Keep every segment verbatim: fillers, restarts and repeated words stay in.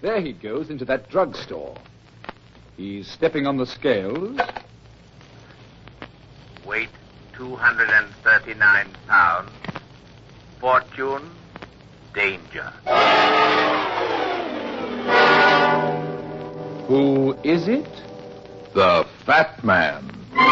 There he goes into that drugstore. He's stepping on the scales. Weight two hundred thirty-nine pounds. Fortune, danger. Who is it? The Fat Man.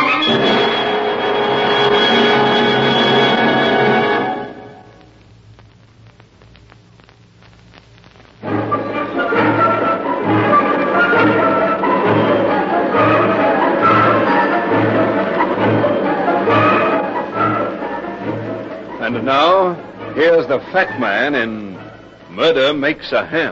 And now, here's the Fat Man in Murder Makes a Ham.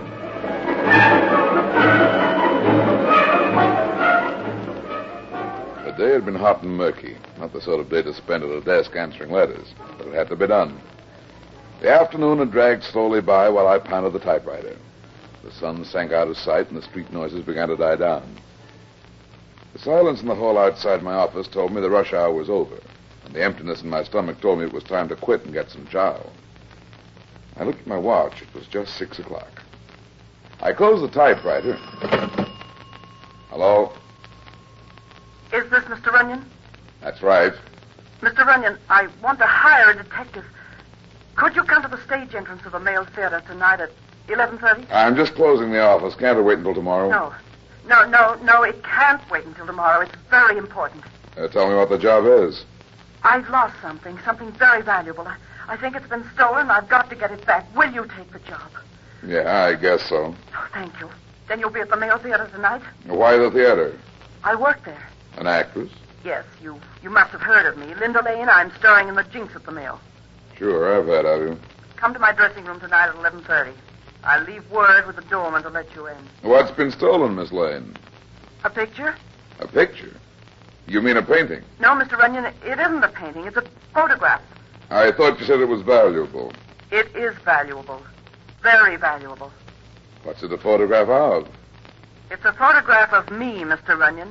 The day had been hot and murky. Not the sort of day to spend at a desk answering letters, but it had to be done. The afternoon had dragged slowly by while I pounded the typewriter. The sun sank out of sight and the street noises began to die down. The silence in the hall outside my office told me the rush hour was over, and the emptiness in my stomach told me it was time to quit and get some chow. I looked at my watch. It was just six o'clock. I closed the typewriter. Hello? Is this Mister Runyon? That's right. Mister Runyon, I want to hire a detective. Could you come to the stage entrance of the Male Theater tonight at eleven thirty? I'm just closing the office. Can't it wait until tomorrow? No. No, no, no, it can't wait until tomorrow. It's very important. Uh, tell me what the job is. I've lost something, something very valuable. I, I think it's been stolen. I've got to get it back. Will you take the job? Yeah, I guess so. Oh, thank you. Then you'll be at the Male Theater tonight? Why the theater? I work there. An actress? Yes, you you must have heard of me. Linda Lane, I'm starring in The Jinx at the Mail. Sure, I've heard of you. Come to my dressing room tonight at eleven thirty. I'll leave word with the doorman to let you in. What's been stolen, Miss Lane? A picture? A picture? You mean a painting? No, Mister Runyon, it isn't a painting. It's a photograph. I thought you said it was valuable. It is valuable. Very valuable. What's it a photograph of? It's a photograph of me, Mister Runyon.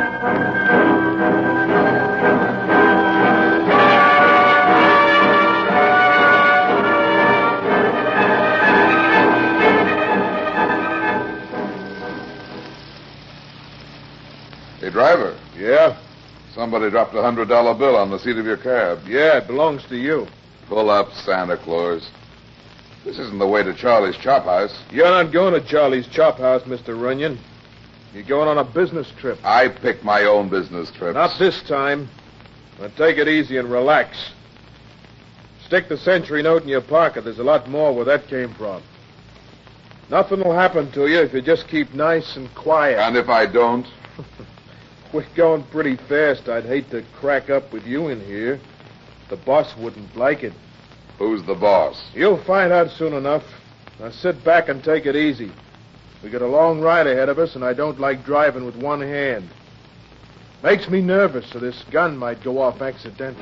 Hey, driver. Yeah? Somebody dropped a hundred dollar bill on the seat of your cab. Yeah, it belongs to you. Pull up, Santa Claus. This isn't the way to Charlie's Chop House. You're not going to Charlie's Chop House, Mister Runyon. You're going on a business trip. I pick my own business trips. Not this time. Now take it easy and relax. Stick the century note in your pocket. There's a lot more where that came from. Nothing will happen to you if you just keep nice and quiet. And if I don't? We're going pretty fast. I'd hate to crack up with you in here. The boss wouldn't like it. Who's the boss? You'll find out soon enough. Now sit back and take it easy. We got a long ride ahead of us, and I don't like driving with one hand. Makes me nervous, so this gun might go off accidentally.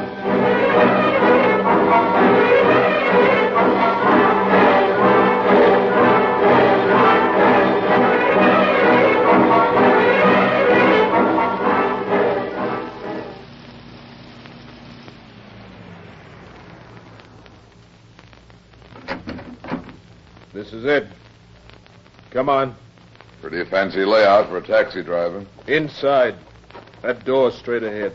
This is it. Come on. Pretty fancy layout for a taxi driver. Inside. That door straight ahead.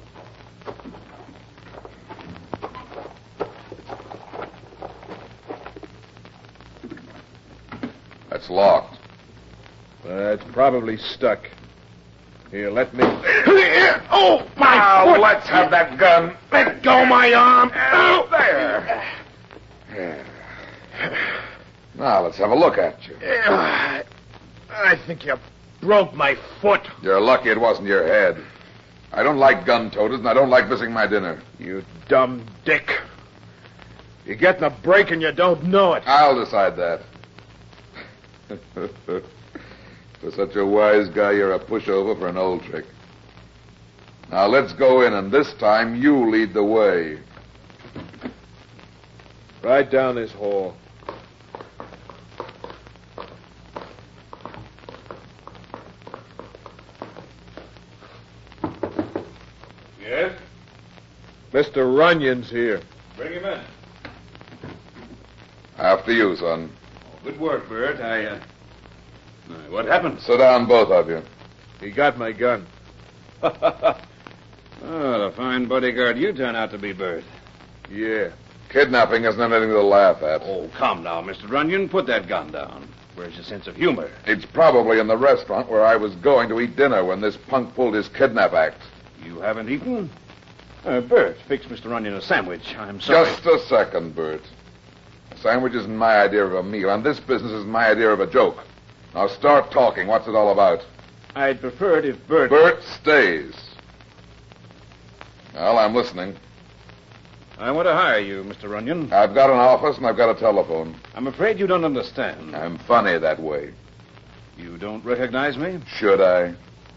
That's locked. Uh, it's probably stuck. Here, let me... Oh, my now, foot. Let's have that gun. Let go my arm. Oh, there. Now, let's have a look at you. I think you broke my foot. You're lucky it wasn't your head. I don't like gun-toters, and I don't like missing my dinner. You dumb dick. You're getting a break and you don't know it. I'll decide that. For such a wise guy, you're a pushover for an old trick. Now, let's go in, and this time you lead the way. Right down this hall. Yes? Mister Runyon's here. Bring him in. After you, son. Oh, good work, Bert. I uh, Uh, what happened? Sit down, both of you. He got my gun. Oh, the fine bodyguard you turn out to be, Bert. Yeah. Kidnapping isn't anything to laugh at. Oh, come now, Mister Runyon. Put that gun down. Where's your sense of humor? It's probably in the restaurant where I was going to eat dinner when this punk pulled his kidnap act. You haven't eaten? Uh, Bert, fix Mister Runyon a sandwich. I'm sorry. Just a second, Bert. A sandwich isn't my idea of a meal, and this business is my idea of a joke. Now start talking. What's it all about? I'd prefer it if Bert... Bert stays. Well, I'm listening. I want to hire you, Mister Runyon. I've got an office and I've got a telephone. I'm afraid you don't understand. I'm funny that way. You don't recognize me? Should I?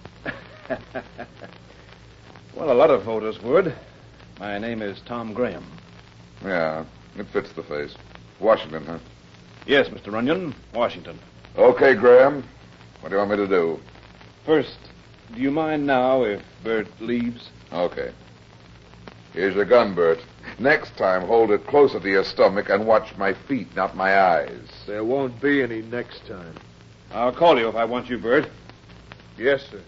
Well, a lot of voters would. My name is Tom Graham. Yeah, it fits the face. Washington, huh? Yes, Mister Runyon, Washington. Okay, Graham. What do you want me to do? First, do you mind now if Bert leaves? Okay. Here's your gun, Bert. Next time, hold it closer to your stomach and watch my feet, not my eyes. There won't be any next time. I'll call you if I want you, Bert. Yes, sir.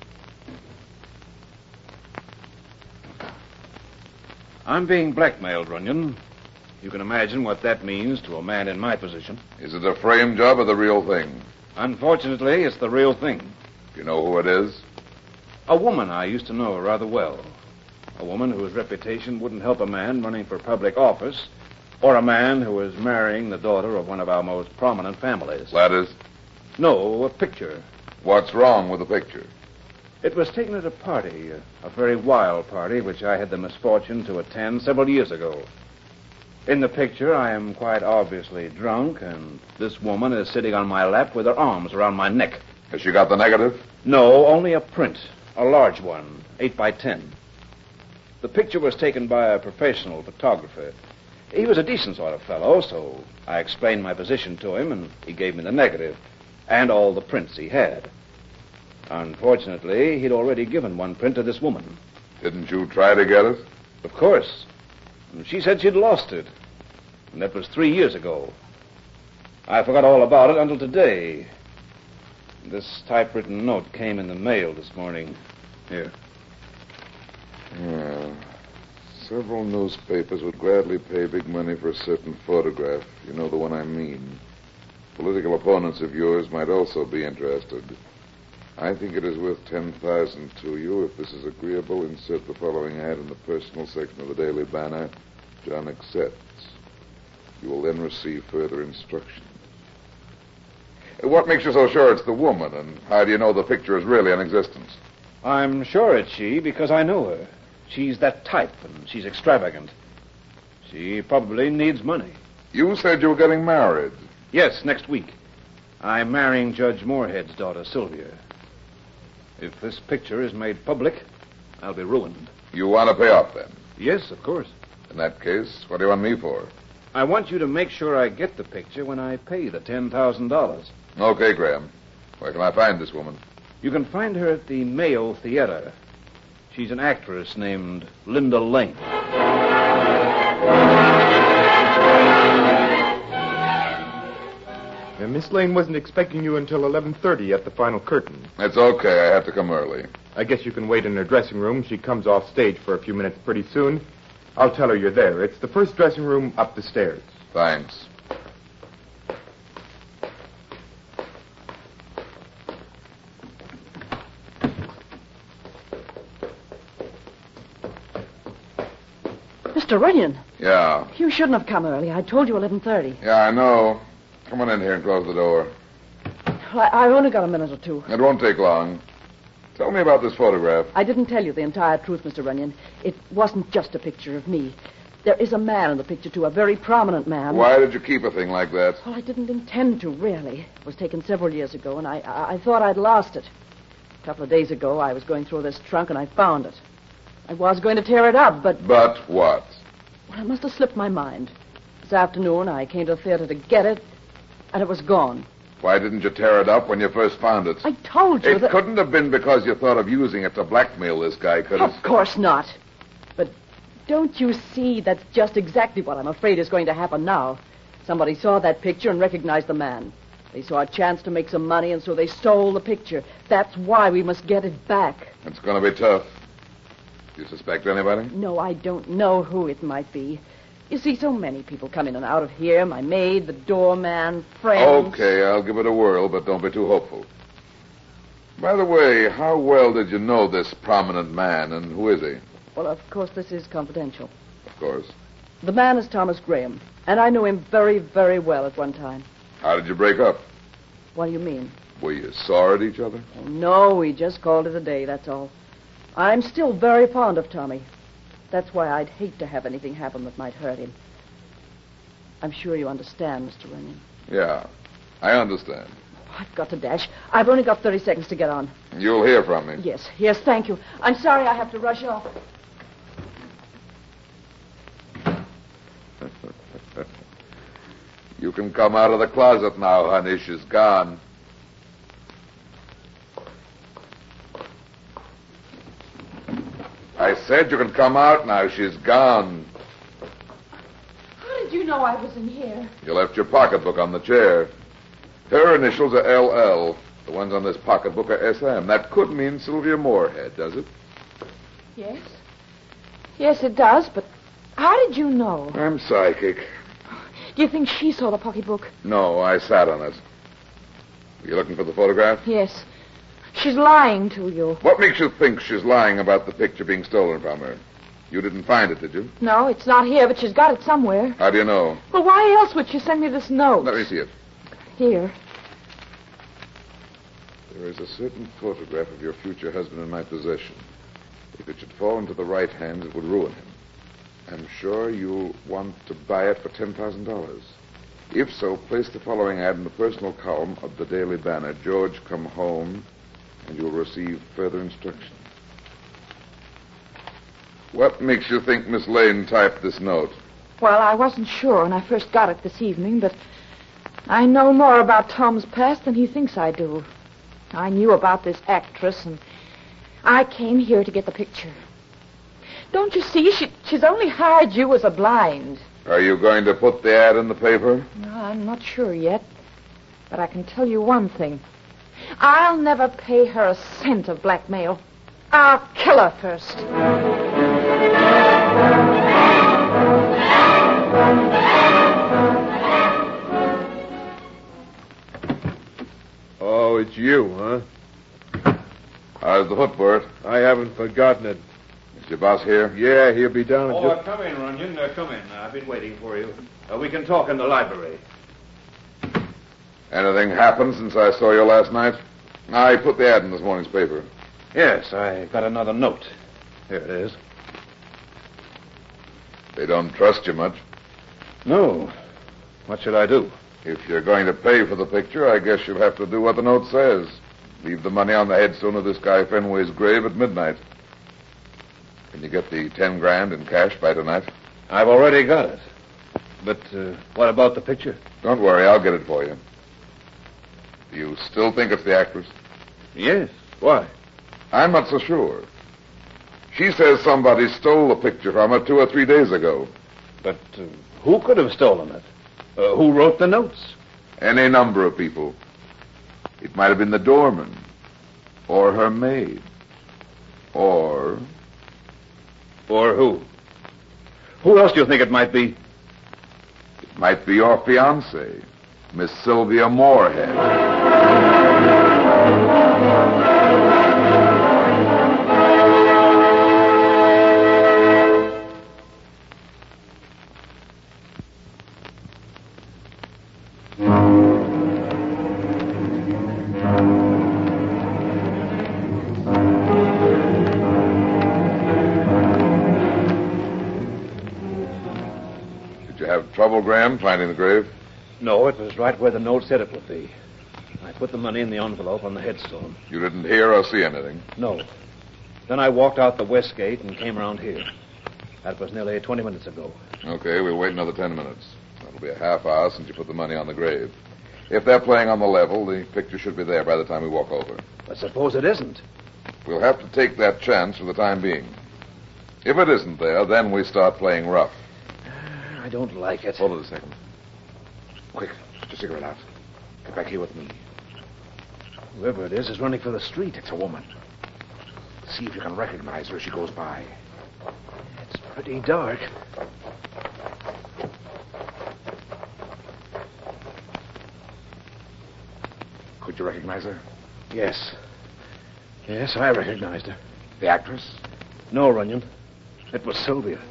I'm being blackmailed, Runyon. You can imagine what that means to a man in my position. Is it a frame job or the real thing? Unfortunately, it's the real thing. Do you know who it is? A woman I used to know rather well. A woman whose reputation wouldn't help a man running for public office, or a man who was marrying the daughter of one of our most prominent families. Ladders? No, a picture. What's wrong with the picture? It was taken at a party, a, a very wild party, which I had the misfortune to attend several years ago. In the picture, I am quite obviously drunk, and this woman is sitting on my lap with her arms around my neck. Has she got the negative? No, only a print, a large one, eight by ten. The picture was taken by a professional photographer. He was a decent sort of fellow, so I explained my position to him, and he gave me the negative, and all the prints he had. Unfortunately, he'd already given one print to this woman. Didn't you try to get it? Of course. She said she'd lost it, and that was three years ago. I forgot all about it until today. This typewritten note came in the mail this morning. Here. Yeah. Several newspapers would gladly pay big money for a certain photograph. You know the one I mean. Political opponents of yours might also be interested. I think it is worth ten thousand to you. If this is agreeable, insert the following ad in the personal section of the Daily Banner. John accepts. You will then receive further instructions. What makes you so sure it's the woman, and how do you know the picture is really in existence? I'm sure it's she because I know her. She's that type, and she's extravagant. She probably needs money. You said you were getting married. Yes, next week. I'm marrying Judge Moorhead's daughter, Sylvia. If this picture is made public, I'll be ruined. You want to pay off, then? Yes, of course. In that case, what do you want me for? I want you to make sure I get the picture when I pay the ten thousand dollars. Okay, Graham. Where can I find this woman? You can find her at the Mayo Theater. She's an actress named Linda Lane. Uh, Miss Lane wasn't expecting you until eleven thirty at the final curtain. It's okay. I have to come early. I guess you can wait in her dressing room. She comes off stage for a few minutes pretty soon. I'll tell her you're there. It's the first dressing room up the stairs. Thanks. Mister Runyon, Yeah. you shouldn't have come early. I told you eleven thirty. Yeah, I know. Come on in here and close the door. Well, I, I've only got a minute or two. It won't take long. Tell me about this photograph. I didn't tell you the entire truth, Mister Runyon. It wasn't just a picture of me. There is a man in the picture, too, a very prominent man. Why did you keep a thing like that? Well, I didn't intend to, really. It was taken several years ago, and I, I, I thought I'd lost it. A couple of days ago, I was going through this trunk, and I found it. I was going to tear it up, but... But what? Well, it must have slipped my mind. This afternoon, I came to the theater to get it, and it was gone. Why didn't you tear it up when you first found it? I told you It that... couldn't have been because you thought of using it to blackmail this guy, could it? Of course not. But don't you see that's just exactly what I'm afraid is going to happen now? Somebody saw that picture and recognized the man. They saw a chance to make some money, and so they stole the picture. That's why we must get it back. It's going to be tough. Do you suspect anybody? No, I don't know who it might be. You see, so many people come in and out of here. My maid, the doorman, friends. Okay, I'll give it a whirl, but don't be too hopeful. By the way, how well did you know this prominent man, and who is he? Well, of course, this is confidential. Of course. The man is Thomas Graham, and I knew him very, very well at one time. How did you break up? What do you mean? Were you sore at each other? Oh, no, we just called it a day, that's all. I'm still very fond of Tommy. That's why I'd hate to have anything happen that might hurt him. I'm sure you understand, Mister Runyon. Yeah, I understand. I've got to dash. I've only got thirty seconds to get on. You'll hear from me. Yes, yes, thank you. I'm sorry I have to rush off. You can come out of the closet now, honey. She's gone. I said you can come out now. She's gone. How did you know I was in here? You left your pocketbook on the chair. Her initials are L L. The ones on this pocketbook are S M. That could mean Sylvia Moorhead, does it? Yes. Yes, it does, but how did you know? I'm psychic. Do you think she saw the pocketbook? No, I sat on it. Were you looking for the photograph? Yes. She's lying to you. What makes you think she's lying about the picture being stolen from her? You didn't find it, did you? No, it's not here, but she's got it somewhere. How do you know? Well, why else would she send me this note? Let me see it. Here. There is a certain photograph of your future husband in my possession. If it should fall into the right hands, it would ruin him. I'm sure you'll want to buy it for ten thousand dollars. If so, place the following ad in the personal column of the Daily Banner. George, come home, and you'll receive further instructions. What makes you think Miss Lane typed this note? Well, I wasn't sure when I first got it this evening, but I know more about Tom's past than he thinks I do. I knew about this actress, and I came here to get the picture. Don't you see? She, she's only hired you as a blind. Are you going to put the ad in the paper? No, I'm not sure yet. But I can tell you one thing. I'll never pay her a cent of blackmail. I'll kill her first. Oh, it's you, huh? How's the footboard? I haven't forgotten it. Is your boss here? Yeah, he'll be down in Oh, just... uh, come in, Runyon. Uh, come in. Uh, I've been waiting for you. Uh, we can talk in the library. Anything happened since I saw you last night? I put the ad in this morning's paper. Yes, I got another note. Here it is. They don't trust you much. No. What should I do? If you're going to pay for the picture, I guess you'll have to do what the note says. Leave the money on the headstone of this guy Fenway's grave at midnight. Can you get the ten grand in cash by tonight? I've already got it. But uh, what about the picture? Don't worry, I'll get it for you. Do you still think it's the actress? Yes. Why? I'm not so sure. She says somebody stole the picture from her two or three days ago. But uh, who could have stolen it? Uh, who wrote the notes? Any number of people. It might have been the doorman, or her maid, or... Or who? Who else do you think it might be? It might be your fiancée, Miss Sylvia Moorhead. Trouble, Graham, finding the grave? No, it was right where the note said it would be. I put the money in the envelope on the headstone. You didn't hear or see anything? No. Then I walked out the west gate and came around here. That was nearly twenty minutes ago. Okay, we'll wait another ten minutes. That'll be a half hour since you put the money on the grave. If they're playing on the level, the picture should be there by the time we walk over. But suppose it isn't. We'll have to take that chance for the time being. If it isn't there, then we start playing rough. I don't like it. Hold it a second. Quick, put your cigarette out. Get back here with me. Whoever it is is running for the street. It's a woman. See if you can recognize her as she goes by. It's pretty dark. Could you recognize her? Yes. Yes, I recognized her. The actress? No, Runyon. It was Sylvia.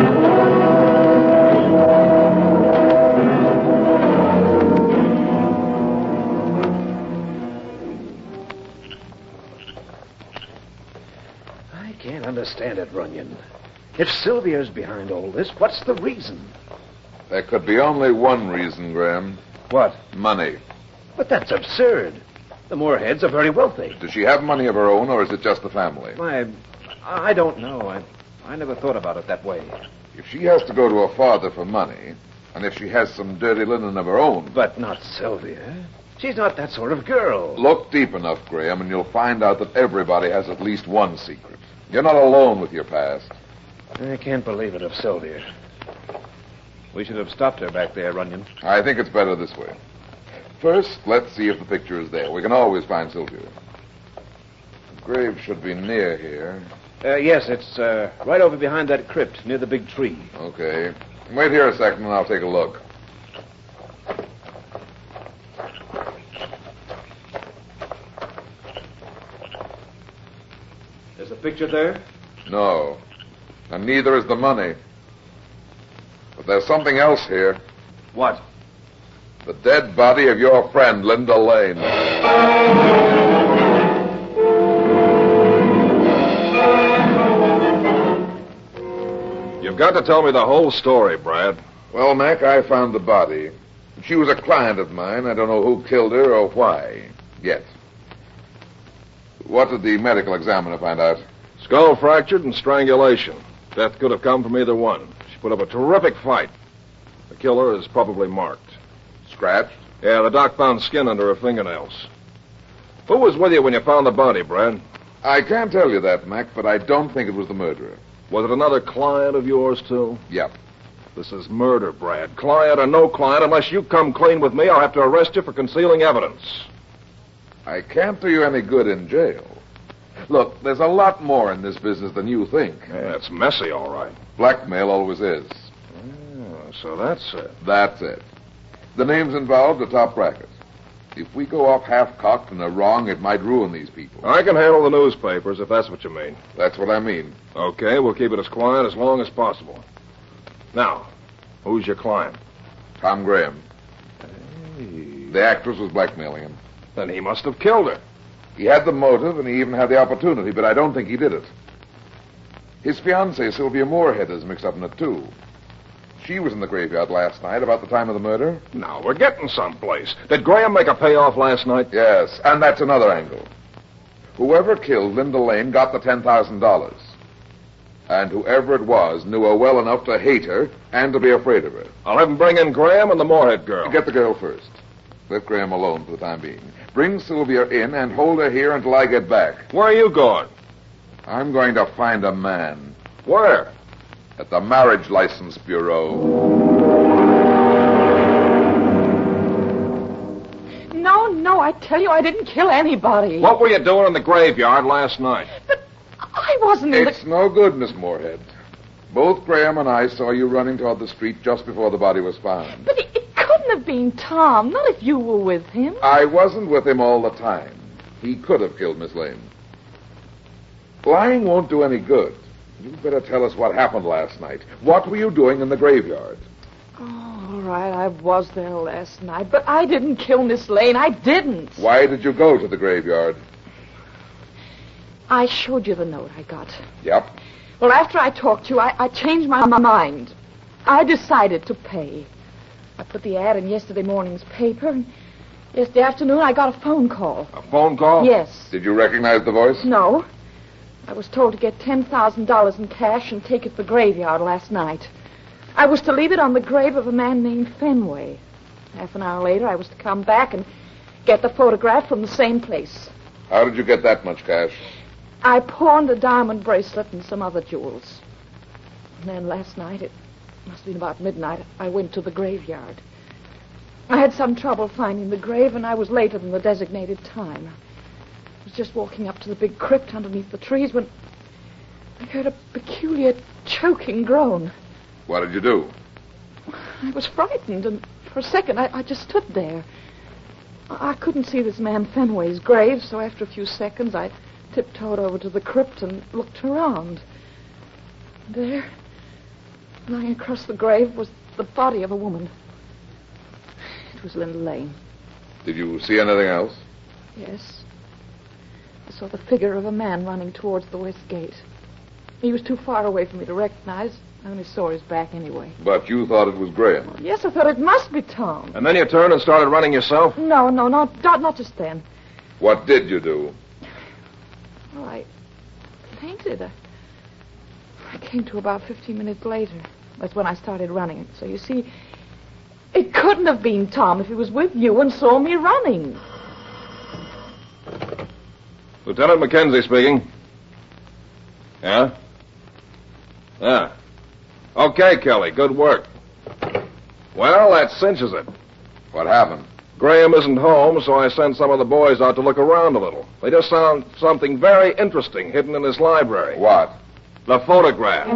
I can't understand it, Runyon. If Sylvia's behind all this, what's the reason? There could be only one reason, Graham. What? Money. But that's absurd. The Moorheads are very wealthy. Does she have money of her own, or is it just the family? I, I don't know. I, I never thought about it that way. If she has to go to her father for money, and if she has some dirty linen of her own... But not Sylvia. She's not that sort of girl. Look deep enough, Graham, and you'll find out that everybody has at least one secret. You're not alone with your past. I can't believe it of Sylvia. We should have stopped her back there, Runyon. I think it's better this way. First, let's see if the picture is there. We can always find Sylvia. The grave should be near here. Uh, yes, it's uh, right over behind that crypt, near the big tree. Okay. Wait here a second, and I'll take a look. Is the picture there? No. And neither is the money. But there's something else here. What? The dead body of your friend, Linda Lane. You've got to tell me the whole story, Brad. Well, Mac, I found the body. She was a client of mine. I don't know who killed her or why, yet. What did the medical examiner find out? Skull fractured and strangulation. Death could have come from either one. She put up a terrific fight. The killer is probably marked. Scratched? Yeah, the doc found skin under her fingernails. Who was with you when you found the body, Brad? I can't tell you that, Mac, but I don't think it was the murderer. Was it another client of yours, too? Yep. This is murder, Brad. Client or no client, unless you come clean with me, I'll have to arrest you for concealing evidence. I can't do you any good in jail. Look, there's a lot more in this business than you think. Yeah, it's messy, all right. Blackmail always is. Oh, so that's it. That's it. The names involved are top bracket. If we go off half-cocked and are wrong, it might ruin these people. I can handle the newspapers, if that's what you mean. That's what I mean. Okay, we'll keep it as quiet as long as possible. Now, who's your client? Tom Graham. Hey. The actress was blackmailing him. Then he must have killed her. He had the motive, and he even had the opportunity, but I don't think he did it. His fiancée, Sylvia Moorhead, is mixed up in it, too. She was in the graveyard last night, about the time of the murder. Now, we're getting someplace. Did Graham make a payoff last night? Yes, and that's another angle. Whoever killed Linda Lane got the ten thousand dollars. And whoever it was knew her well enough to hate her and to be afraid of her. I'll have him bring in Graham and the Moorhead girl. Get the girl first. Let Graham alone for the time being. Bring Sylvia in and hold her here until I get back. Where are you going? I'm going to find a man. Where? At the Marriage License Bureau. No, no, I tell you, I didn't kill anybody. What were you doing in the graveyard last night? But I wasn't in It's no good, Miss Moorhead. Both Graham and I saw you running toward the street just before the body was found. But it, it couldn't have been Tom, not if you were with him. I wasn't with him all the time. He could have killed Miss Lane. Lying won't do any good. You better tell us what happened last night. What were you doing in the graveyard? Oh, all right, I was there last night, but I didn't kill Miss Lane. I didn't. Why did you go to the graveyard? I showed you the note I got. Yep. Well, after I talked to you, I, I changed my mind. I decided to pay. I put the ad in yesterday morning's paper, and yesterday afternoon I got a phone call. A phone call? Yes. Did you recognize the voice? No. I was told to get ten thousand dollars in cash and take it to the graveyard last night. I was to leave it on the grave of a man named Fenway. Half an hour later, I was to come back and get the photograph from the same place. How did you get that much cash? I pawned a diamond bracelet and some other jewels. And then last night, it must have been about midnight, I went to the graveyard. I had some trouble finding the grave, and I was later than the designated time. I was just walking up to the big crypt underneath the trees when I heard a peculiar choking groan. What did you do? I was frightened, and for a second I, I just stood there. I, I couldn't see this man Fenway's grave, so after a few seconds I tiptoed over to the crypt and looked around. There, lying across the grave, was the body of a woman. It was Linda Lane. Did you see anything else? Yes. I saw the figure of a man running towards the west gate. He was too far away for me to recognize. I only saw his back anyway. But you thought it was Graham? Yes, I thought it must be Tom. And then you turned and started running yourself? No, no, no, not, not just then. What did you do? Well, I fainted. I, I came to about fifteen minutes later. That's when I started running. So you see, it couldn't have been Tom if he was with you and saw me running. Lieutenant Mackenzie speaking. Yeah? Yeah. Okay, Kelly, good work. Well, that cinches it. What happened? Graham isn't home, so I sent some of the boys out to look around a little. They just found something very interesting hidden in his library. What? The photograph.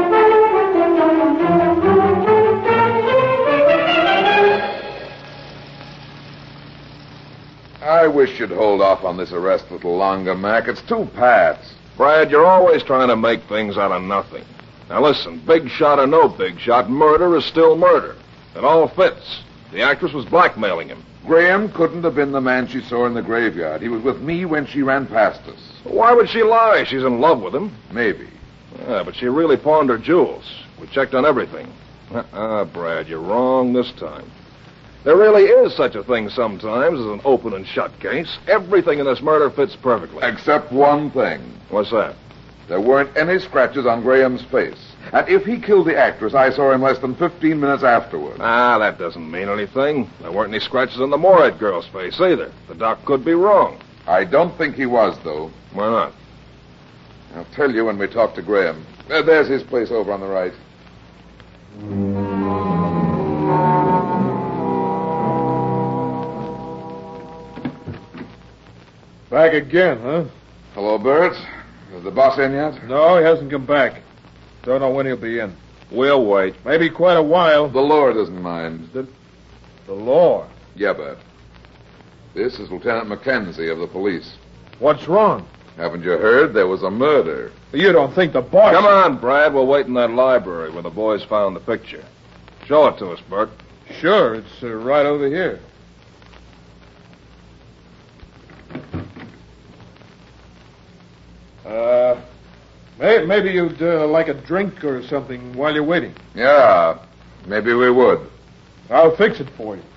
I wish you'd hold off on this arrest a little longer, Mac. It's two pats. Brad, you're always trying to make things out of nothing. Now listen, big shot or no big shot, murder is still murder. It all fits. The actress was blackmailing him. Graham couldn't have been the man she saw in the graveyard. He was with me when she ran past us. Why would she lie? She's in love with him. Maybe. Yeah, but she really pawned her jewels. We checked on everything. Uh-uh, Brad, you're wrong this time. There really is such a thing sometimes as an open and shut case. Everything in this murder fits perfectly. Except one thing. What's that? There weren't any scratches on Graham's face. And if he killed the actress, I saw him less than fifteen minutes afterward. Ah, that doesn't mean anything. There weren't any scratches on the Moorhead girl's face either. The doc could be wrong. I don't think he was, though. Why not? I'll tell you when we talk to Graham. Uh, there's his place over on the right. Back again, huh? Hello, Bert. Is the boss in yet? No, he hasn't come back. Don't know when he'll be in. We'll wait. Maybe quite a while. The law doesn't mind. The, the law? Yeah, Bert. This is Lieutenant Mackenzie of the police. What's wrong? Haven't you heard? There was a murder. You don't think the boss... Come on, Brad. We'll wait in that library where the boys found the picture. Show it to us, Bert. Sure, it's uh, right over here. Uh, may, maybe you'd uh, like a drink or something while you're waiting. Yeah, maybe we would. I'll fix it for you.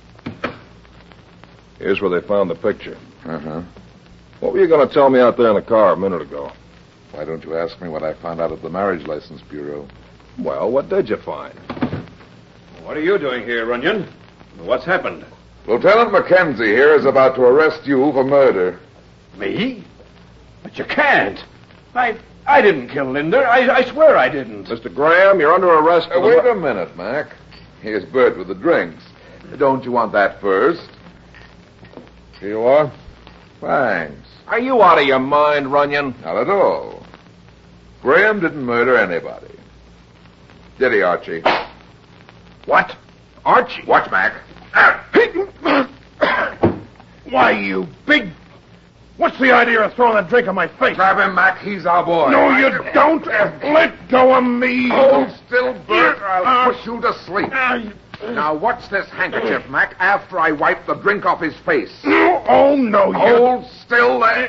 Here's where they found the picture. Uh-huh. What were you going to tell me out there in the car a minute ago? Why don't you ask me what I found out at the Marriage License Bureau? Well, what did you find? What are you doing here, Runyon? What's happened? Lieutenant Mackenzie here is about to arrest you for murder. Me? But you can't. I I didn't kill Linda. I, I swear I didn't. Mister Graham, you're under arrest. Uh, wait a minute, Mac. Here's Bert with the drinks. Don't you want that first? Here you are. Thanks. Are you out of your mind, Runyon? Not at all. Graham didn't murder anybody. Did he, Archie? What? Archie? Watch, Mac. Why, you big... What's the idea of throwing a drink on my face? Grab him, Mac. He's our boy. No, you don't. Let go of me. Hold still, Bert, or I'll push you to sleep. Uh, Now, what's this handkerchief, Mac, after I wipe the drink off his face? Oh, no, you... Hold still there.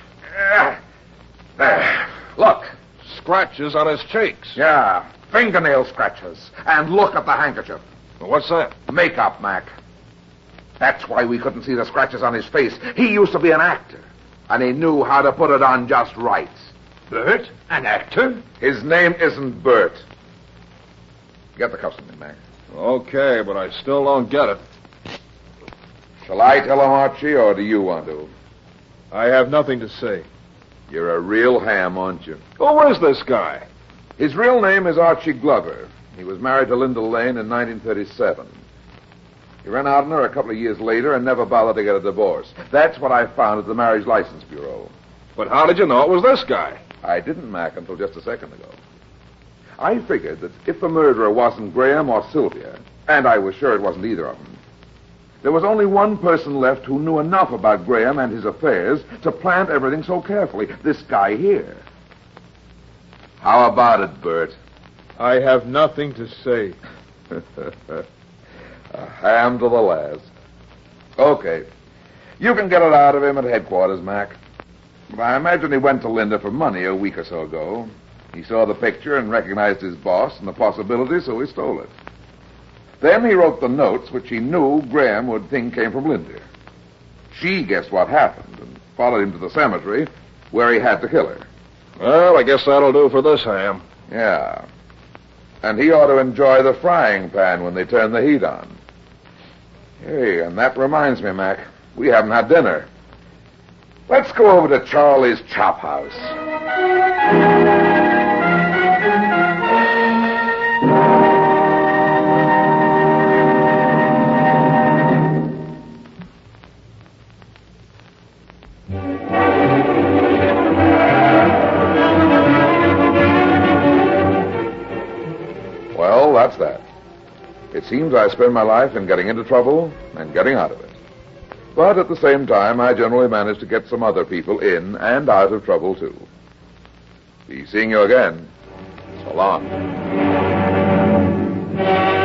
There. Look. Scratches on his cheeks. Yeah, fingernail scratches. And look at the handkerchief. Well, what's that? Makeup, Mac. That's why we couldn't see the scratches on his face. He used to be an actor, and he knew how to put it on just right. Bert? An actor? His name isn't Bert. Get the cuffs on him, Mac. Okay, but I still don't get it. Shall I tell him, Archie, or do you want to? I have nothing to say. You're a real ham, aren't you? Who is this guy? His real name is Archie Glover. He was married to Linda Lane in nineteen thirty-seven. He ran out on her a couple of years later and never bothered to get a divorce. That's what I found at the Marriage License Bureau. But how did you know it was this guy? I didn't, Mac, until just a second ago. I figured that if the murderer wasn't Graham or Sylvia, and I was sure it wasn't either of them, there was only one person left who knew enough about Graham and his affairs to plant everything so carefully. This guy here. How about it, Bert? I have nothing to say. A ham to the last. Okay. You can get it out of him at headquarters, Mac. But I imagine he went to Linda for money a week or so ago. He saw the picture and recognized his boss and the possibility, so he stole it. Then he wrote the notes, which he knew Graham would think came from Linda. She guessed what happened and followed him to the cemetery, where he had to kill her. Well, I guess that'll do for this ham. Yeah. And he ought to enjoy the frying pan when they turn the heat on. Hey, and that reminds me, Mac, we haven't had dinner. Let's go over to Charlie's Chop House. Well, that's that. It seems I spend my life in getting into trouble and getting out of it. But at the same time, I generally manage to get some other people in and out of trouble, too. Be seeing you again. So long.